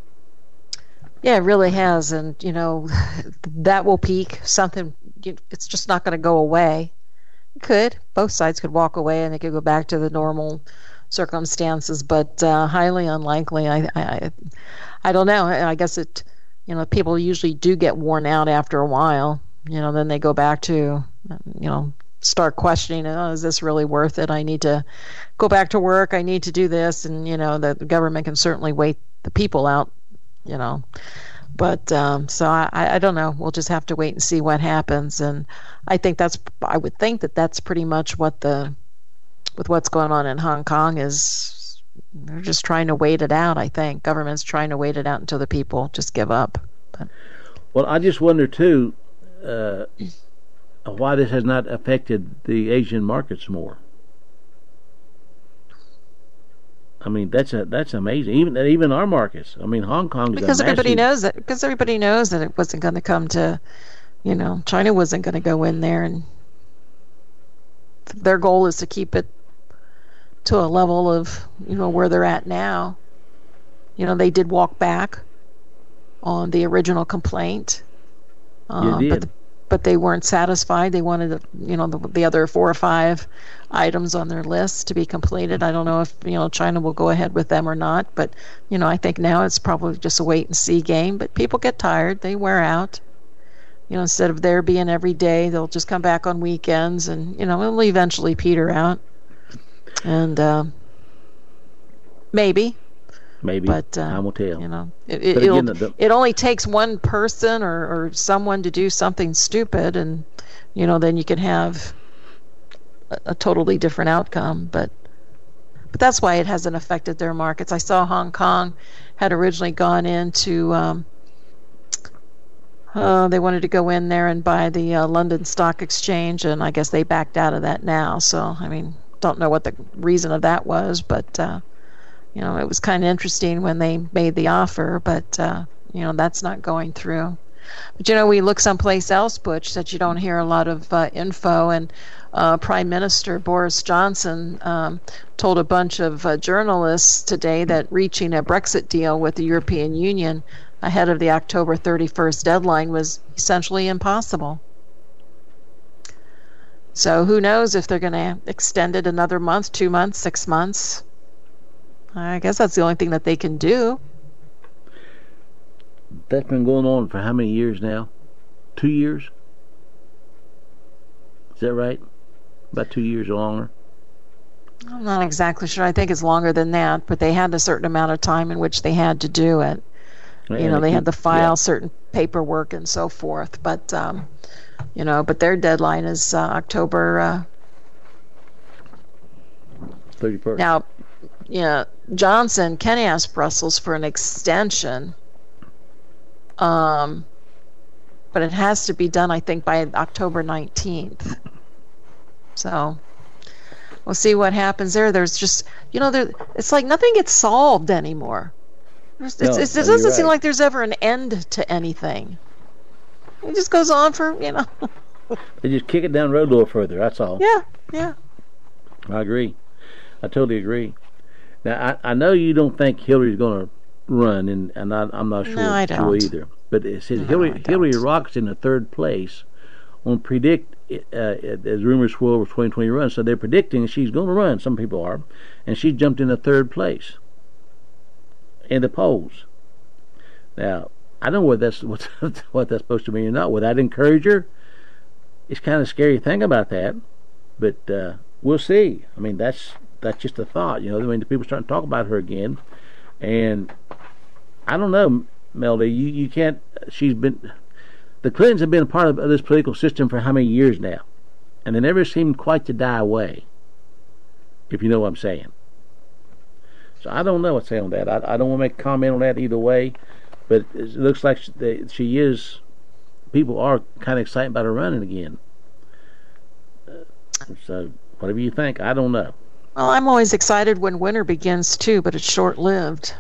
Yeah, it really has, and, you know, that will peak. Something, it's just not going to go away. It could. Both sides could walk away, and it could go back to the normal circumstances, but uh, highly unlikely. I, I I don't know. I guess it, you know, people usually do get worn out after a while. You know, then they go back to, you know, start questioning, oh, is this really worth it? I need to go back to work. I need to do this. And, you know, the government can certainly wait the people out, you know. But um, so I, I don't know. We'll just have to wait and see what happens. And I think that's, I would think that that's pretty much what the, with what's going on in Hong Kong is. They're just trying to wait it out, I think. Government's trying to wait it out until the people just give up. But. Well, I just wonder, too, uh, why this has not affected the Asian markets more. I mean, that's a, that's amazing. Even even our markets. I mean, Hong Kong is because a everybody massive... knows that. Because everybody knows that it wasn't going to come to, you know, China wasn't going to go in there, and their goal is to keep it to a level of, you know, where they're at now. You know, they did walk back on the original complaint, uh, you did. but the, but they weren't satisfied. They wanted, you know, the, the other four or five items on their list to be completed. I don't know if, you know, China will go ahead with them or not, but, you know, I think now it's probably just a wait and see game. But people get tired; they wear out. You know, instead of there being every day, they'll just come back on weekends, and, you know, it'll eventually peter out. And uh, maybe, maybe, but uh, time will tell. You know, it it, again, the, the, it only takes one person or, or someone to do something stupid, and, you know, then you can have a, a totally different outcome. But but that's why it hasn't affected their markets. I saw Hong Kong had originally gone into. Um, uh, they wanted to go in there and buy the uh, London Stock Exchange, and I guess they backed out of that now. So I mean. Don't know what the reason of that was, but uh, you know, it was kind of interesting when they made the offer, but uh, you know, that's not going through. But you know, we look someplace else, Butch, that you don't hear a lot of uh, info, and uh, Prime Minister Boris Johnson um, told a bunch of uh, journalists today that reaching a Brexit deal with the European Union ahead of the October thirty-first deadline was essentially impossible. So who knows if they're going to extend it another month, two months, six months. I guess that's the only thing that they can do. That's been going on for how many years now? Two years? Is that right? About two years or longer? I'm not exactly sure. I think it's longer than that, but they had a certain amount of time in which they had to do it. you know, they had to file certain paperwork and so forth. But um, you know, but their deadline is uh, October uh, thirty-first. Now, yeah, Johnson can ask Brussels for an extension, um, but it has to be done, I think, by October nineteenth. So we'll see what happens there. There's just, you know, there. It's like nothing gets solved anymore. It's, No, it's, it no, you're doesn't seem right. like there's ever an end to anything. It just goes on for, you know. They just kick it down the road a little further. That's all. Yeah, yeah. I agree. I totally agree. Now, I, I know you don't think Hillary's going to run, and, and I, I'm not sure No, I she will don't. either. But it says No, Hillary, I don't. Hillary rocks in the third place on predict, uh, as rumors swirl over twenty twenty run. So they're predicting she's going to run. Some people are. And she jumped into third place in the polls. Now, I don't know what that's, what, what that's supposed to mean or not. Would that encourage her? It's kind of a scary thing about that. But uh, we'll see. I mean, that's that's just a thought, you know. I mean, the people starting to talk about her again, and I don't know, Melody. You you can't. She's been. The Clintons have been a part of this political system for how many years now, and they never seemed quite to die away. If you know what I'm saying. So I don't know what to say on that. I I don't want to make a comment on that either way, but it looks like she, they, she is. People are kind of excited about her running again. Uh, so whatever you think, I don't know. Well, I'm always excited when winter begins too, but it's short-lived.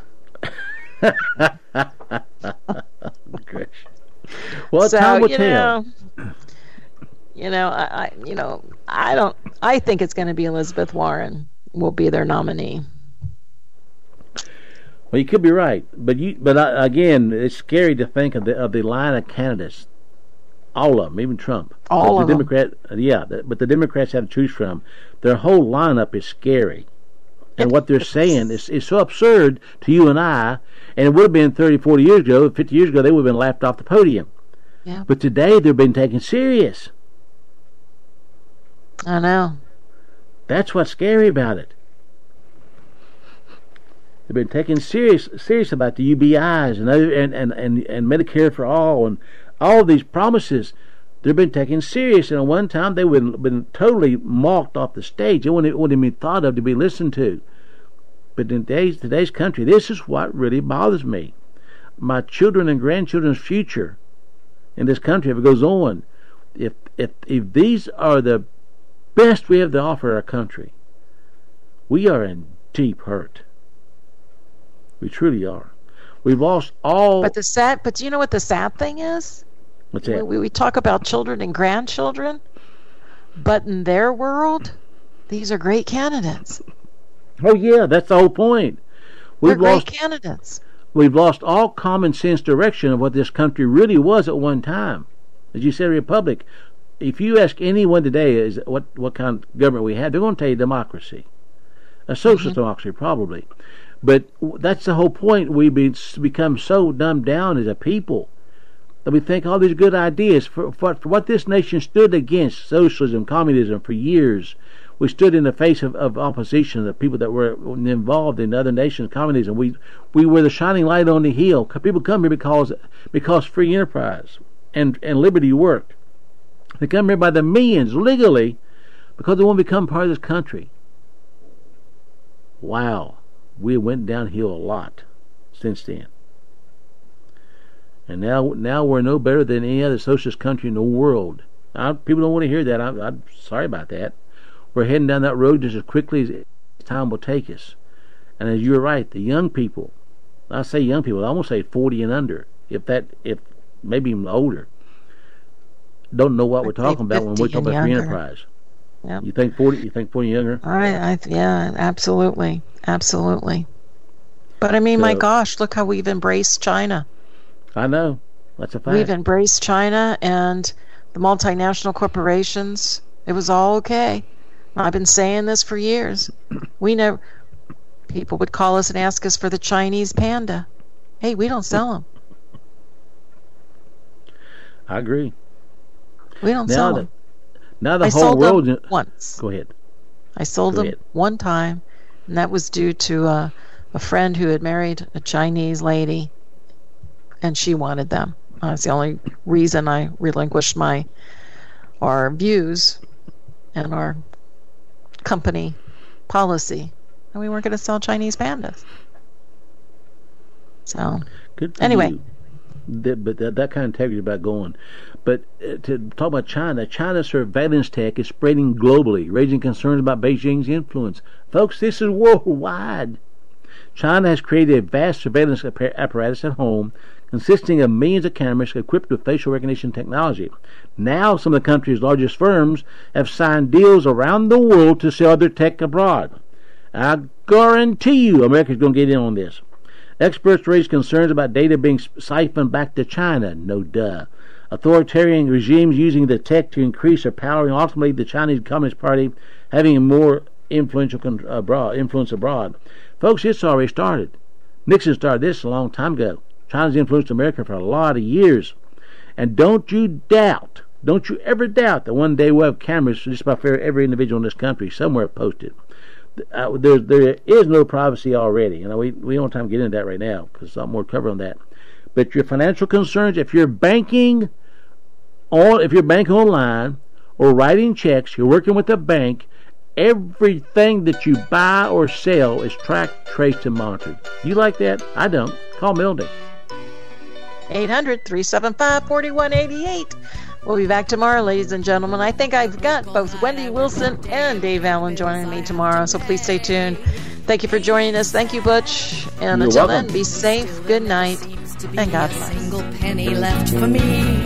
Great. Well, so, time will you tell. know, you know, I, I, you know, I don't. I think it's going to be Elizabeth Warren will be their nominee. Well, you could be right, but you, but uh, again, it's scary to think of the of the line of candidates, all of them, even Trump. All the of them. Democrat, yeah, the, but the Democrats have to choose from. Their whole lineup is scary, and what they're saying is is so absurd to you and I. And it would have been thirty, forty years ago, fifty years ago, they would have been laughed off the podium. Yeah, But today, they're being taken serious. I know. That's what's scary about it. They've been taken serious serious about the U B Is and other, and, and, and, and Medicare for all and all of these promises. They've been taken serious, and at one time they would have been totally mocked off the stage. They wouldn't, wouldn't even be thought of to be listened to. But in today's, today's country, this is what really bothers me. My children and grandchildren's future in this country, if it goes on, if if if these are the best we have to offer our country, we are in deep hurt. We truly are. We've lost all. But the sad, but you know what the sad thing is? What's that? We, we talk about children and grandchildren, but in their world, these are great candidates. Oh yeah, that's the whole point. They're We've great lost. candidates. We've lost all common sense direction of what this country really was at one time. As you said, a republic. If you ask anyone today, is what what kind of government we had, they're going to tell you democracy, a socialist Mm-hmm. democracy probably. But that's the whole point. We be, become so dumbed down as a people that we think all these good ideas for, for for what this nation stood against, socialism, communism, for years. We stood in the face of, of opposition, the people that were involved in other nations' communism. We we were the shining light on the hill. People come here because because free enterprise and, and liberty worked. They come here by the millions legally because they want to become part of this country. Wow, we went downhill a lot since then. And now now we're no better than any other socialist country in the world. I, people don't want to hear that. I, I'm sorry about that. We're heading down that road just as quickly as time will take us. And as you're right, the young people, I say young people, I almost say forty and under, if that, if maybe even older, don't know what we're I'd say talking about when we're fifty talking and about free younger. enterprise. Yep. You think forty? You think forty and younger? I, I, yeah, absolutely, absolutely. But I mean, my So- gosh, look how we've embraced China. I know. That's a fact. We've embraced China and the multinational corporations. It was all okay. I've been saying this for years. We never. People would call us and ask us for the Chinese panda. Hey, we don't sell them. I agree. We don't Now sell the them. now the I whole sold world. them once. Go ahead. I sold Go them ahead. one time, and that was due to uh, a friend who had married a Chinese lady, and she wanted them. Uh, that's the only reason I relinquished my our views and our company policy, and we weren't going to sell Chinese pandas. So, Good for anyway. you. That, but that, that kind of integrity about going. But uh, to talk about China, China's surveillance tech is spreading globally, raising concerns about Beijing's influence. Folks, this is worldwide. China has created a vast surveillance apparatus at home consisting of millions of cameras equipped with facial recognition technology. Now some of the country's largest firms have signed deals around the world to sell their tech abroad. I guarantee you America's going to get in on this. Experts raise concerns about data being siphoned back to China. No duh. Authoritarian regimes using the tech to increase their power, and ultimately the Chinese Communist Party having more influential abroad, influence abroad. Folks, it's already started. Nixon started this a long time ago. China's influenced America for a lot of years. And don't you doubt, don't you ever doubt that one day we'll have cameras for just about every individual in this country somewhere posted. Uh, there, there is no privacy already. You know, we, we don't have time to get into that right now because there's a lot more to cover on that. But your financial concerns, if you're banking on, if you're banking online or writing checks, you're working with a bank, everything that you buy or sell is tracked, traced, and monitored. You like that? I don't. Call Mildy. eight hundred, three seven five, four one eight eight. We'll be back tomorrow, ladies and gentlemen. I think I've got both Wendy Wilson and Dave Allen joining me tomorrow, so please stay tuned. Thank you for joining us. Thank you, Butch. And You're until welcome. then, be safe, good night, and God bless. Single penny left for me.